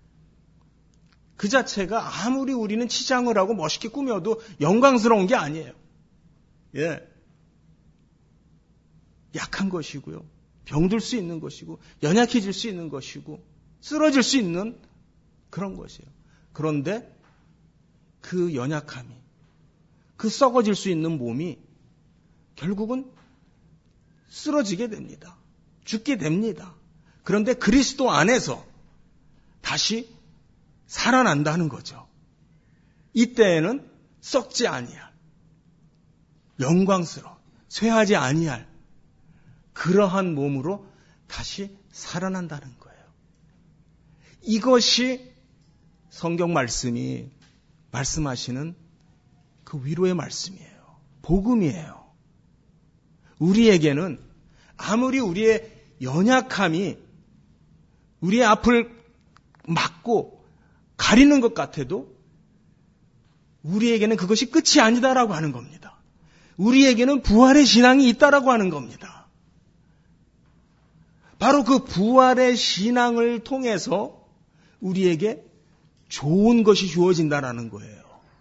그 자체가 아무리 우리는 치장을 하고 멋있게 꾸며도 영광스러운 게 아니에요. 예. 약한 것이고요. 병들 수 있는 것이고 연약해질 수 있는 것이고 쓰러질 수 있는 그런 것이에요. 그런데 그 연약함이 그 썩어질 수 있는 몸이 결국은 쓰러지게 됩니다. 죽게 됩니다. 그런데 그리스도 안에서 다시 살아난다는 거죠. 이때에는 썩지 아니할 영광스러운 쇠하지 아니할 그러한 몸으로 다시 살아난다는 거예요. 이것이 성경 말씀이 말씀하시는 그 위로의 말씀이에요. 복음이에요. 우리에게는 아무리 우리의 연약함이 우리의 앞을 막고 가리는 것 같아도 우리에게는 그것이 끝이 아니다라고 하는 겁니다. 우리에게는 부활의 신앙이 있다라고 하는 겁니다. 바로 그 부활의 신앙을 통해서 우리에게 좋은 것이 주어진다라는 거예요.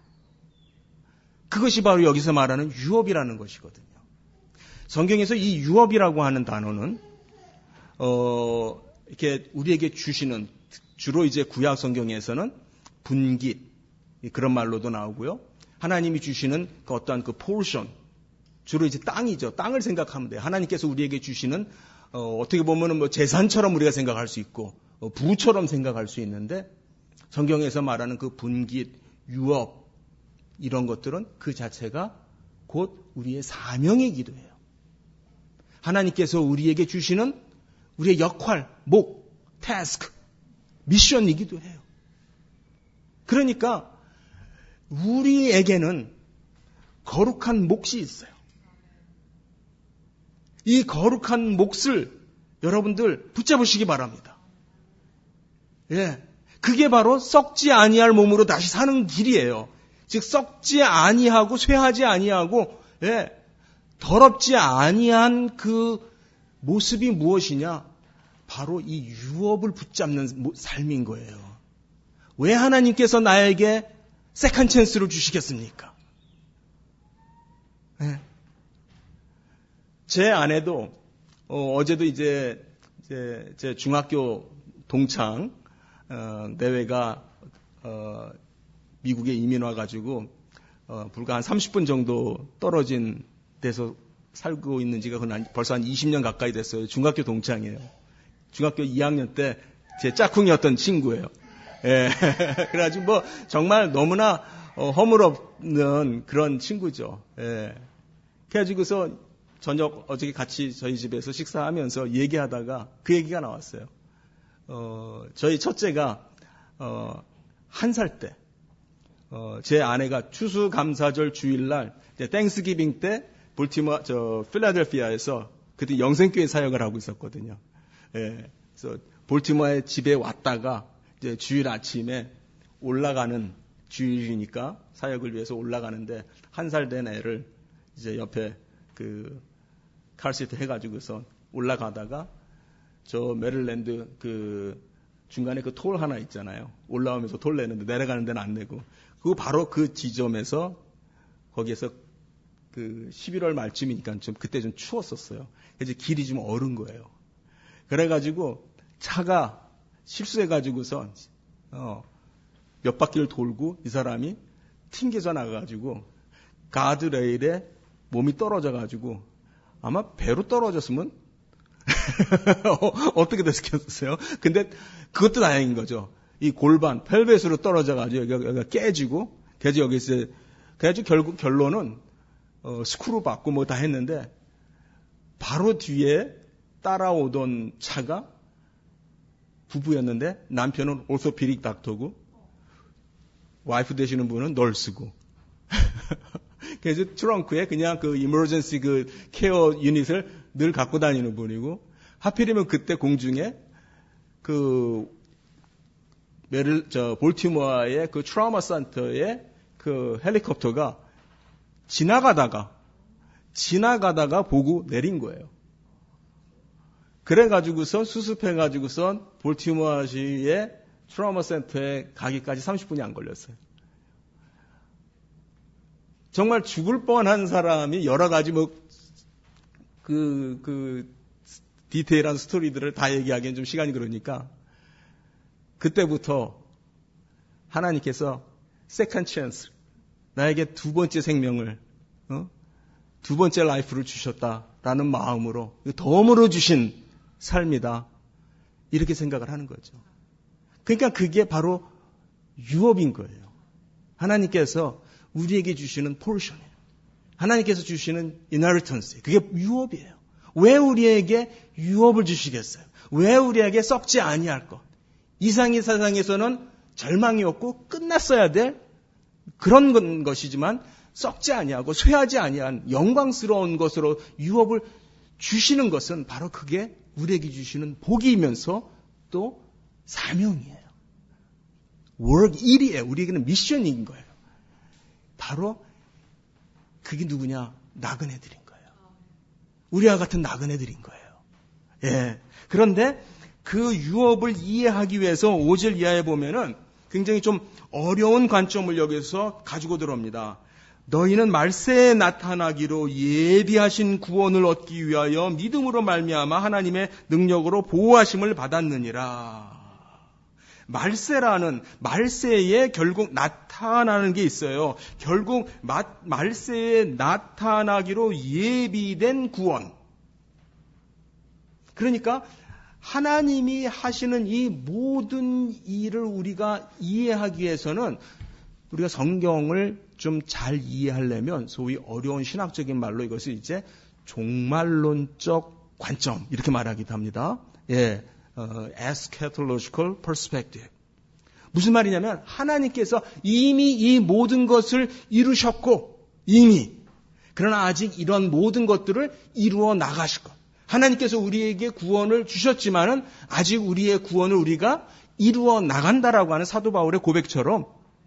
그것이 바로 여기서 말하는 유업이라는 것이거든요. 성경에서 이 유업이라고 하는 단어는 이렇게 우리에게 주시는 주로 이제 구약 성경에서는 분깃 그런 말로도 나오고요. 하나님이 주시는 그 어떠한 그 포션 주로 이제 땅이죠. 땅을 생각하면 돼요. 하나님께서 우리에게 주시는 어떻게 보면은 뭐 재산처럼 우리가 생각할 수 있고 부처럼 생각할 수 있는데 성경에서 말하는 그 분깃, 유업 이런 것들은 그 자체가 곧 우리의 사명이기도 해요. 하나님께서 우리에게 주시는 우리의 역할, 목, 태스크, 미션이기도 해요. 그러니까 우리에게는 거룩한 몫이 있어요. 이 거룩한 몫을 여러분들 붙잡으시기 바랍니다. 예, 그게 바로 썩지 아니할 몸으로 다시 사는 길이에요. 즉 썩지 아니하고 쇠하지 아니하고 예, 더럽지 아니한 그 모습이 무엇이냐? 바로 이 유업을 붙잡는 삶인 거예요. 왜 하나님께서 나에게 세컨 찬스를 주시겠습니까? 네. 제 아내도 어제도 이제 제 중학교 동창 내외가 미국에 이민 와가지고 불과 한 30분 정도 떨어진 데서 살고 있는 지가 벌써 한 20년 가까이 됐어요. 중학교 동창이에요. 중학교 2학년 때 제 짝꿍이었던 친구예요. 예. 그래가지고 뭐 정말 너무나 허물없는 그런 친구죠. 예. 그래가지고서 저녁 어저께 같이 저희 집에서 식사하면서 얘기하다가 그 얘기가 나왔어요. 저희 첫째가 1살 때 제 아내가 추수감사절 주일날 땡스기빙 때 필라델피아에서 그때 영생교회 사역을 하고 있었거든요. 예, 그래서 볼티모어에 집에 왔다가 이제 주일 아침에 올라가는 주일이니까 사역을 위해서 올라가는데 1살 된 애를 이제 옆에 그 칼시트 해가지고서 올라가다가 저 메릴랜드 그 중간에 그 톨 하나 있잖아요. 올라오면서 톨 내는데 내려가는 데는 안 내고. 그거 바로 그 지점에서 거기에서 그 11월 말쯤이니까 그때 좀 추웠었어요. 그래서 길이 좀 얼은 거예요. 그래가지고 차가 실수해가지고서 몇 바퀴를 돌고 이 사람이 튕겨져 나가가지고 가드레일에 몸이 떨어져가지고 아마 배로 떨어졌으면 어떻게 됐겠어요? 근데 그것도 다행인 거죠. 이 골반, 펠벳으로 떨어져가지고 여기가 깨지고 그래서 여기서 그래가지고 결국 결론은 스크루 받고 뭐 다 했는데 바로 뒤에 따라오던 차가 부부였는데 남편은 오소피릭 닥터고 와이프 되시는 분은 널스고 그래서 트렁크에 그냥 그 이머전시 그 케어 유닛을 늘 갖고 다니는 분이고 하필이면 그때 공중에 그 볼티모어의 그 트라우마 센터의 그 헬리콥터가 지나가다가 보고 내린 거예요. 그래가지고선 수습해가지고선 볼티모어시의 트라우마 센터에 가기까지 30분이 안 걸렸어요. 정말 죽을 뻔한 사람이 여러 가지 디테일한 스토리들을 다 얘기하기엔 좀 시간이 그러니까 그때부터 하나님께서 세컨드 찬스, 나에게 두 번째 생명을, 두 번째 라이프를 주셨다라는 마음으로 덤으로 주신 삶이다. 이렇게 생각을 하는 거죠. 그러니까 그게 바로 유업인 거예요. 하나님께서 우리에게 주시는 포르션이에요. 하나님께서 주시는 이너리턴스. 그게 유업이에요. 왜 우리에게 유업을 주시겠어요? 왜 우리에게 썩지 아니할 것? 이상의 세상에서는 절망이 없고 끝났어야 될 그런 것이지만 썩지 아니하고 쇠하지 아니한 영광스러운 것으로 유업을 주시는 것은 바로 그게 우리에게 주시는 복이면서 또 사명이에요. 일이에요. 우리에게는 미션인 거예요. 바로 그게 누구냐? 나그네들인 거예요. 우리와 같은 나그네들인 거예요. 예. 그런데 그 유업을 이해하기 위해서 5절 이하에 보면은 굉장히 좀 어려운 관점을 여기서 가지고 들어옵니다. 너희는 말세에 나타나기로 예비하신 구원을 얻기 위하여 믿음으로 말미암아 하나님의 능력으로 보호하심을 받았느니라. 말세에 결국 나타나는 게 있어요. 결국 말세에 나타나기로 예비된 구원. 그러니까 하나님이 하시는 이 모든 일을 우리가 이해하기 위해서는 우리가 성경을 좀 잘 이해하려면 소위 어려운 신학적인 말로 이것을 이제 종말론적 관점 이렇게 말하기도 합니다. 예, eschatological perspective. 무슨 말이냐면 하나님께서 이미 이 모든 것을 이루셨고 그러나 아직 이런 모든 것들을 이루어 나가실 것. 하나님께서 우리에게 구원을 주셨지만은 아직 우리의 구원을 우리가 이루어 나간다라고 하는 사도 바울의 고백처럼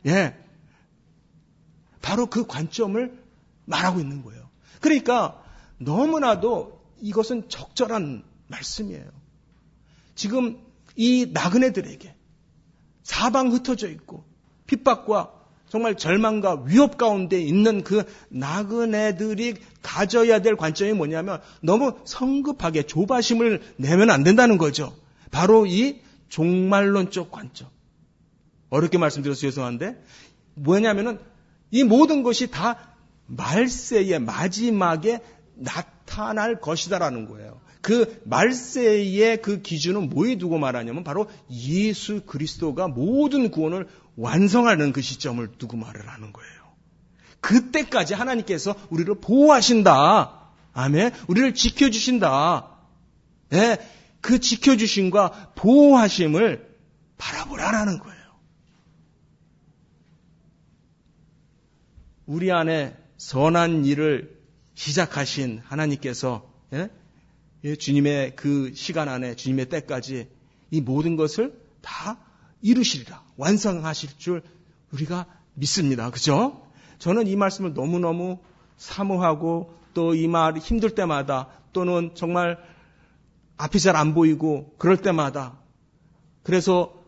바로 그 관점을 말하고 있는 거예요. 그러니까 너무나도 이것은 적절한 말씀이에요. 지금 이 나그네들에게 사방 흩어져 있고 핍박과 정말 절망과 위협 가운데 있는 그 나그네들이 가져야 될 관점이 뭐냐면 너무 성급하게 조바심을 내면 안 된다는 거죠. 바로 이 종말론적 관점. 어렵게 말씀드려서 죄송한데 뭐냐면은 이 모든 것이 다 말세의 마지막에 나타날 것이다라는 거예요. 그 말세의 그 기준은 뭐에 두고 말하냐면 바로 예수 그리스도가 모든 구원을 완성하는 그 시점을 두고 말을 하는 거예요. 그때까지 하나님께서 우리를 보호하신다. 아멘. 우리를 지켜주신다. 네, 그 지켜주심과 보호하심을 바라보라는 거예요. 우리 안에 선한 일을 시작하신 하나님께서 주님의 그 시간 안에 주님의 때까지 이 모든 것을 다 이루시리라. 완성하실 줄 우리가 믿습니다. 그죠? 저는 이 말씀을 너무너무 사모하고 또 이 말 힘들 때마다 또는 정말 앞이 잘 안 보이고 그럴 때마다 그래서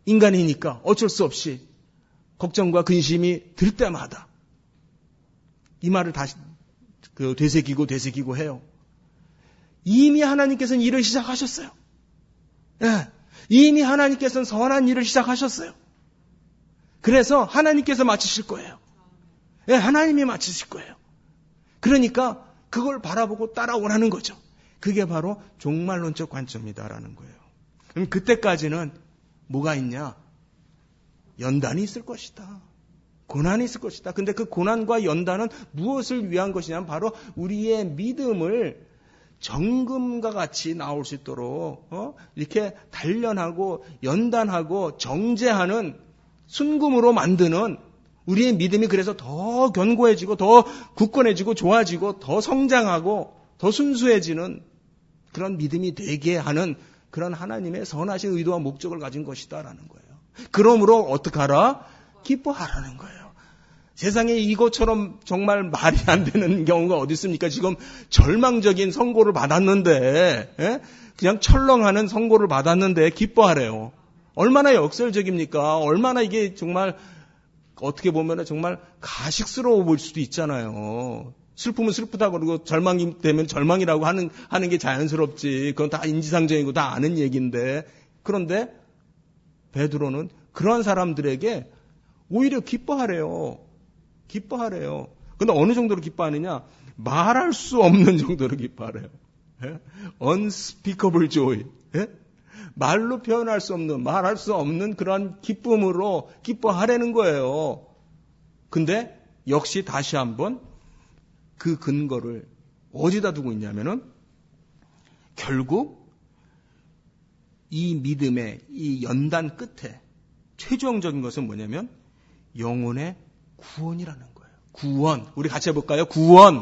인간이니까 어쩔 수 없이 걱정과 근심이 들 때마다 이 말을 다시 되새기고 해요. 이미 하나님께서는 일을 시작하셨어요. 예, 이미 하나님께서는 선한 일을 시작하셨어요. 그래서 하나님께서 마치실 거예요. 예, 하나님이 마치실 거예요. 그러니까 그걸 바라보고 따라오라는 거죠. 그게 바로 종말론적 관점이다라는 거예요. 그럼 그때까지는 뭐가 있냐? 연단이 있을 것이다. 고난이 있을 것이다. 근데 그 고난과 연단은 무엇을 위한 것이냐면 바로 우리의 믿음을 정금과 같이 나올 수 있도록 이렇게 단련하고 연단하고 정제하는 순금으로 만드는 우리의 믿음이 그래서 더 견고해지고 더 굳건해지고 좋아지고 더 성장하고 더 순수해지는 그런 믿음이 되게 하는 그런 하나님의 선하신 의도와 목적을 가진 것이다라는 거예요. 그러므로 어떻게 하라? 기뻐하라는 거예요. 세상에 이것처럼 정말 말이 안 되는 경우가 어디 있습니까? 지금 절망적인 선고를 받았는데, 그냥 철렁하는 선고를 받았는데 기뻐하래요. 얼마나 역설적입니까? 얼마나 이게 정말 어떻게 보면 정말 가식스러워 보일 수도 있잖아요. 슬프면 슬프다고 그러고 절망이 되면 절망이라고 하는 게 자연스럽지. 그건 다 인지상정이고 다 아는 얘기인데. 그런데 베드로는 그런 사람들에게 오히려 기뻐하래요. 근데 어느 정도로 기뻐하느냐? 말할 수 없는 정도로 기뻐하래요. unspeakable joy. 말로 표현할 수 없는, 말할 수 없는 그런 기쁨으로 기뻐하라는 거예요. 근데 역시 다시 한번 그 근거를 어디다 두고 있냐면은 결국 이 믿음의 이 연단 끝에 최종적인 것은 뭐냐면 영혼의 구원이라는 거예요. 구원. 우리 같이 해볼까요? 구원.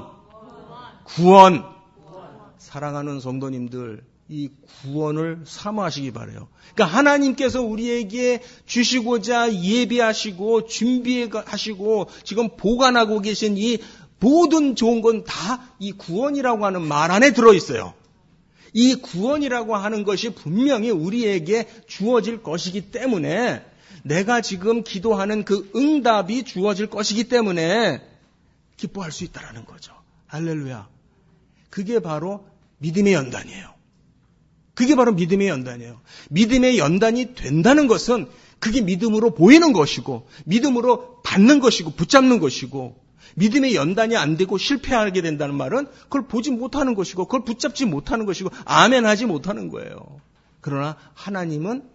사랑하는 성도님들, 이 구원을 사모하시기 바라요. 그러니까 하나님께서 우리에게 주시고자 예비하시고 준비하시고 지금 보관하고 계신 이 모든 좋은 건 다 이 구원이라고 하는 말 안에 들어있어요. 이 구원이라고 하는 것이 분명히 우리에게 주어질 것이기 때문에 내가 지금 기도하는 그 응답이 주어질 것이기 때문에 기뻐할 수 있다는 거죠. 할렐루야. 그게 바로 믿음의 연단이에요. 믿음의 연단이 된다는 것은 그게 믿음으로 보이는 것이고 믿음으로 받는 것이고 붙잡는 것이고 믿음의 연단이 안 되고 실패하게 된다는 말은 그걸 보지 못하는 것이고 그걸 붙잡지 못하는 것이고 아멘하지 못하는 거예요. 그러나 하나님은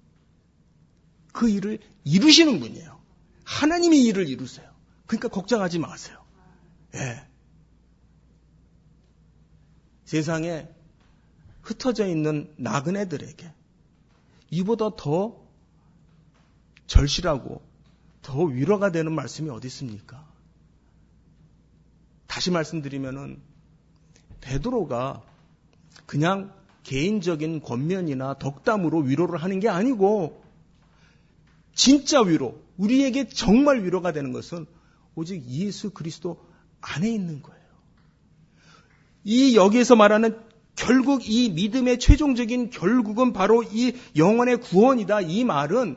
그 일을 이루시는 분이에요. 하나님이 일을 이루세요. 그러니까 걱정하지 마세요. 예. 세상에 흩어져 있는 나그네들에게 이보다 더 절실하고 더 위로가 되는 말씀이 어디 있습니까? 다시 말씀드리면은 베드로가 그냥 개인적인 권면이나 덕담으로 위로를 하는 게 아니고 진짜 위로, 우리에게 정말 위로가 되는 것은 오직 예수 그리스도 안에 있는 거예요. 이 여기에서 말하는 결국 이 믿음의 최종적인 결국은 바로 이 영혼의 구원이다. 이 말은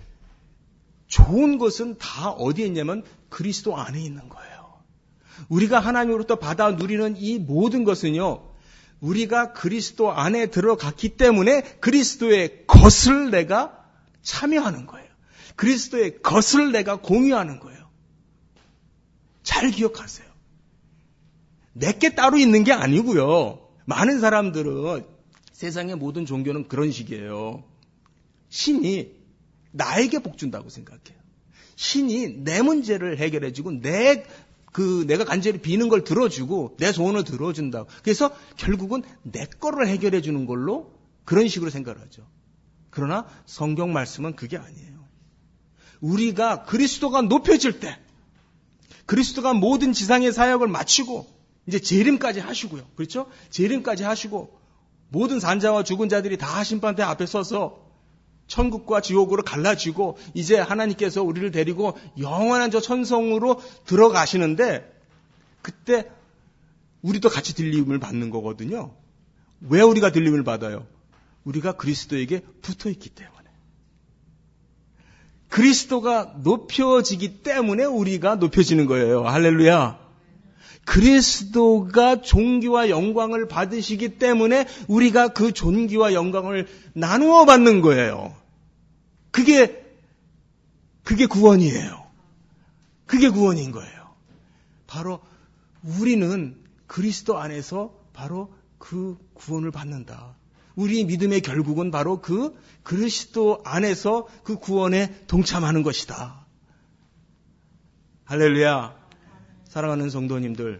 좋은 것은 다 어디에 있냐면 그리스도 안에 있는 거예요. 우리가 하나님으로부터 받아 누리는 이 모든 것은요. 우리가 그리스도 안에 들어갔기 때문에 그리스도의 것을 내가 참여하는 거예요. 그리스도의 것을 내가 공유하는 거예요. 잘 기억하세요. 내게 따로 있는 게 아니고요. 많은 사람들은 세상의 모든 종교는 그런 식이에요. 신이 나에게 복 준다고 생각해요. 신이 내 문제를 해결해주고 내가 간절히 비는 걸 들어주고 내 소원을 들어준다고. 그래서 결국은 내 거를 해결해 주는 걸로 그런 식으로 생각을 하죠. 그러나 성경 말씀은 그게 아니에요. 우리가 그리스도가 높여질 때 그리스도가 모든 지상의 사역을 마치고 이제 재림까지 하시고요. 그렇죠? 재림까지 하시고 모든 산자와 죽은 자들이 다 심판대 앞에 서서 천국과 지옥으로 갈라지고 이제 하나님께서 우리를 데리고 영원한 저 천성으로 들어가시는데 그때 우리도 같이 들림을 받는 거거든요. 왜 우리가 들림을 받아요? 우리가 그리스도에게 붙어 있기 때문에. 그리스도가 높여지기 때문에 우리가 높여지는 거예요. 할렐루야. 그리스도가 존귀와 영광을 받으시기 때문에 우리가 그 존귀와 영광을 나누어 받는 거예요. 그게 구원이에요. 그게 구원인 거예요. 바로 우리는 그리스도 안에서 바로 그 구원을 받는다. 우리 믿음의 결국은 바로 그 그리스도 안에서 그 구원에 동참하는 것이다. 할렐루야. 사랑하는 성도님들,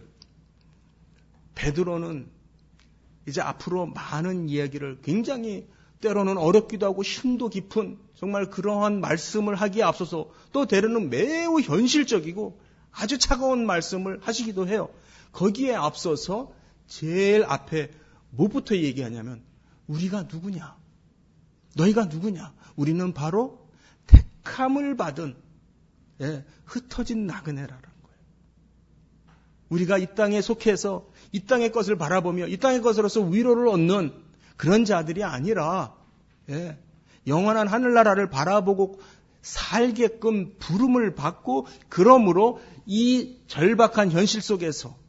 베드로는 이제 앞으로 많은 이야기를 굉장히 때로는 어렵기도 하고 심도 깊은 정말 그러한 말씀을 하기에 앞서서 또 때로는 매우 현실적이고 아주 차가운 말씀을 하시기도 해요. 거기에 앞서서 제일 앞에 뭐부터 얘기하냐면 우리가 누구냐? 너희가 누구냐? 우리는 바로 택함을 받은 흩어진 나그네라는 거예요. 우리가 이 땅에 속해서 이 땅의 것을 바라보며 이 땅의 것으로서 위로를 얻는 그런 자들이 아니라 영원한 하늘나라를 바라보고 살게끔 부름을 받고 그러므로 이 절박한 현실 속에서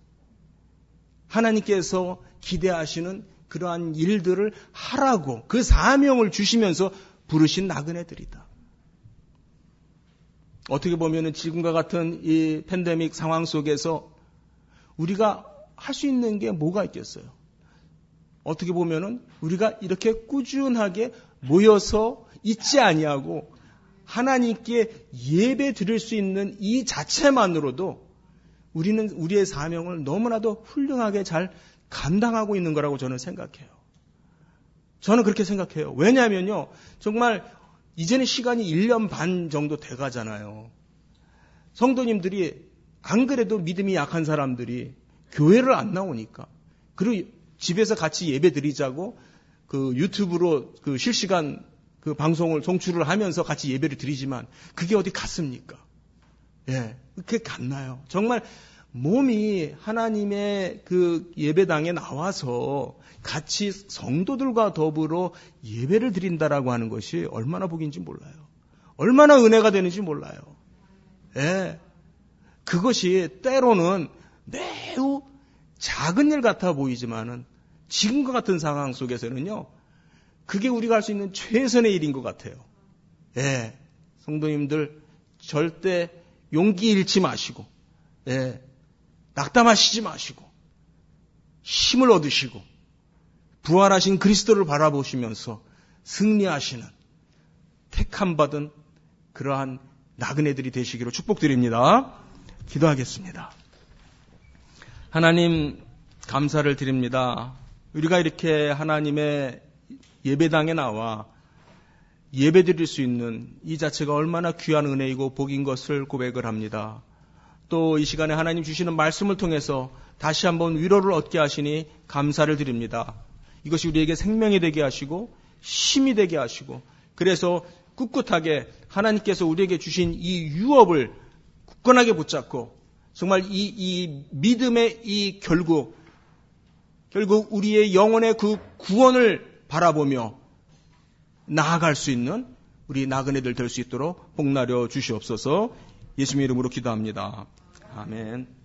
하나님께서 기대하시는 그러한 일들을 하라고 그 사명을 주시면서 부르신 나그네들이다. 어떻게 보면은 지금과 같은 이 팬데믹 상황 속에서 우리가 할 수 있는 게 뭐가 있겠어요? 어떻게 보면은 우리가 이렇게 꾸준하게 모여서 있지 아니하고 하나님께 예배 드릴 수 있는 이 자체만으로도 우리는 우리의 사명을 너무나도 훌륭하게 잘 감당하고 있는 거라고 저는 생각해요. 저는 그렇게 생각해요. 왜냐하면요, 정말 이제는 시간이 1년 반 정도 돼가잖아요. 성도님들이 안 그래도 믿음이 약한 사람들이 교회를 안 나오니까 그리고 집에서 같이 예배 드리자고 그 유튜브로 그 실시간 그 방송을 송출을 하면서 같이 예배를 드리지만 그게 어디 갔습니까? 그게 갔나요? 정말 몸이 하나님의 그 예배당에 나와서 같이 성도들과 더불어 예배를 드린다라고 하는 것이 얼마나 복인지 몰라요. 얼마나 은혜가 되는지 몰라요. 그것이 때로는 매우 작은 일 같아 보이지만은 지금과 같은 상황 속에서는요, 그게 우리가 할 수 있는 최선의 일인 것 같아요. 성도님들 절대 용기 잃지 마시고, 낙담하시지 마시고, 힘을 얻으시고, 부활하신 그리스도를 바라보시면서 승리하시는 택함받은 그러한 나그네들이 되시기로 축복드립니다. 기도하겠습니다. 하나님 감사를 드립니다. 우리가 이렇게 하나님의 예배당에 나와 예배 드릴 수 있는 이 자체가 얼마나 귀한 은혜이고 복인 것을 고백을 합니다. 또 이 시간에 하나님 주시는 말씀을 통해서 다시 한번 위로를 얻게 하시니 감사를 드립니다. 이것이 우리에게 생명이 되게 하시고 힘이 되게 하시고 그래서 꿋꿋하게 하나님께서 우리에게 주신 이 유업을 굳건하게 붙잡고 정말 이 믿음의 이 결국 우리의 영혼의 그 구원을 바라보며 나아갈 수 있는 우리 나그네들 될 수 있도록 복나려 주시옵소서. 예수님의 이름으로 기도합니다. 아멘.